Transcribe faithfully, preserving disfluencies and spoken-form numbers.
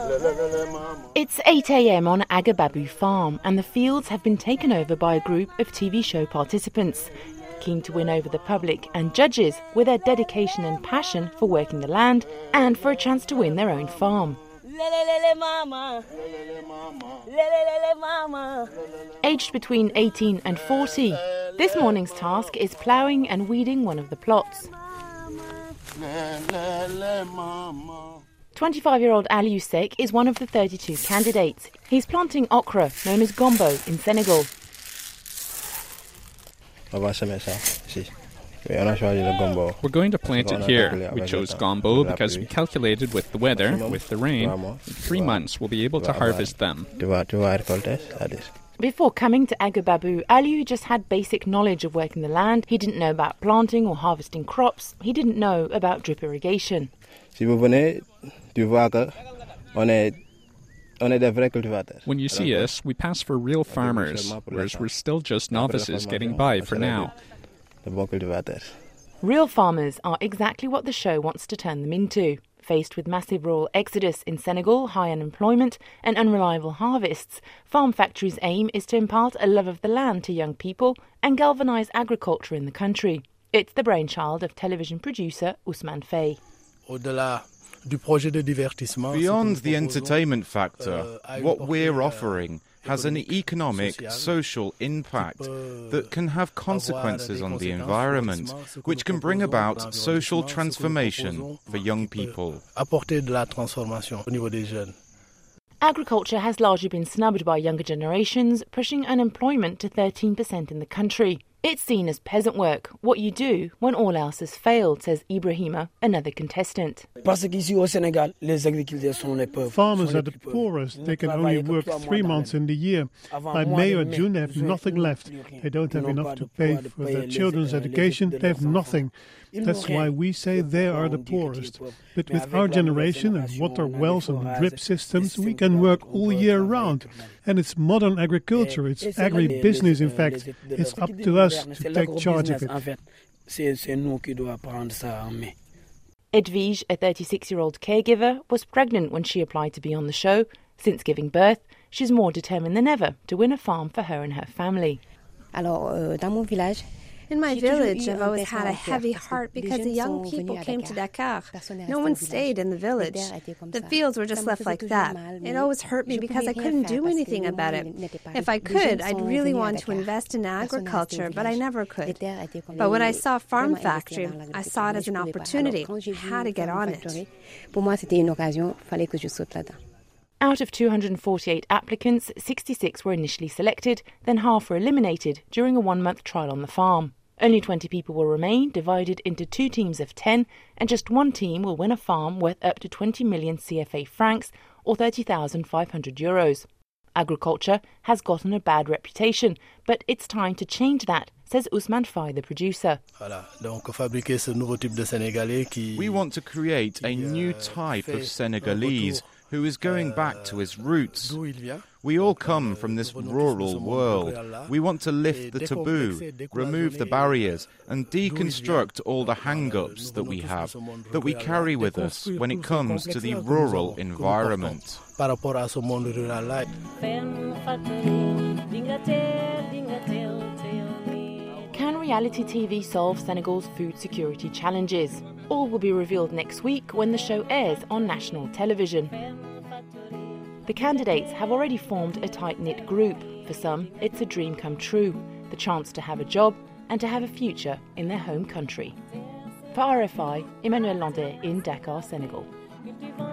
It's eight a.m. on Agababou Farm, and the fields have been taken over by a group of T V show participants, keen to win over the public and judges with their dedication and passion for working the land and for a chance to win their own farm. Aged between eighteen and forty, this morning's task is ploughing and weeding one of the plots. twenty-five-year-old Aliou Seck is one of the thirty-two candidates. He's planting okra, known as gombo, in Senegal. We're going to plant it here. We chose gombo because we calculated with the weather, with the rain, in three months we'll be able to harvest them. Before coming to Agababou, Aliou just had basic knowledge of working the land. He didn't know about planting or harvesting crops. He didn't know about drip irrigation. When you see us, we pass for real farmers, whereas we're still just novices getting by for now. Real farmers are exactly what the show wants to turn them into. Faced with massive rural exodus in Senegal, high unemployment and unreliable harvests, Farm Factory's aim is to impart a love of the land to young people and galvanise agriculture in the country. It's the brainchild of television producer Ousmane Faye. Beyond the entertainment factor, what we're offering has an economic, social impact that can have consequences on the environment, which can bring about social transformation for young people. Agriculture has largely been snubbed by younger generations, pushing unemployment to thirteen percent in the country. It's seen as peasant work, what you do when all else has failed, says Ibrahima, another contestant. Farmers are the poorest. They can only work three months in the year. By May or June, they have nothing left. They don't have enough to pay for their children's education. They have nothing. That's why we say they are the poorest. But with our generation and water wells and drip systems, we can work all year round. And it's modern agriculture. It's agribusiness, in fact. It's up to us to take charge of it. Edwige, a thirty-six-year-old caregiver, was pregnant when she applied to be on the show. Since giving birth, she's more determined than ever to win a farm for her and her family. In my village, I've always had a heavy heart because the young people came to Dakar. No one stayed in the village. The fields were just left like that. It always hurt me because I couldn't do anything about it. If I could, I'd really want to invest in agriculture, but I never could. But when I saw Farm Factory, I saw it as an opportunity. I had to get on it. Out of two hundred forty-eight applicants, sixty-six were initially selected, then half were eliminated during a one-month trial on the farm. Only twenty people will remain, divided into two teams of ten, and just one team will win a farm worth up to twenty million C F A francs, or thirty thousand five hundred euros. Agriculture has gotten a bad reputation, but it's time to change that, says Ousmane Faye, the producer. We want to create a new type of Senegalese who is going back to his roots. We all come from this rural world. We want to lift the taboo, remove the barriers, and deconstruct all the hang-ups that we have, that we carry with us when it comes to the rural environment. Can reality T V solve Senegal's food security challenges? All will be revealed next week when the show airs on national television. The candidates have already formed a tight-knit group. For some, it's a dream come true, the chance to have a job and to have a future in their home country. For R F I, Emmanuel Landais in Dakar, Senegal.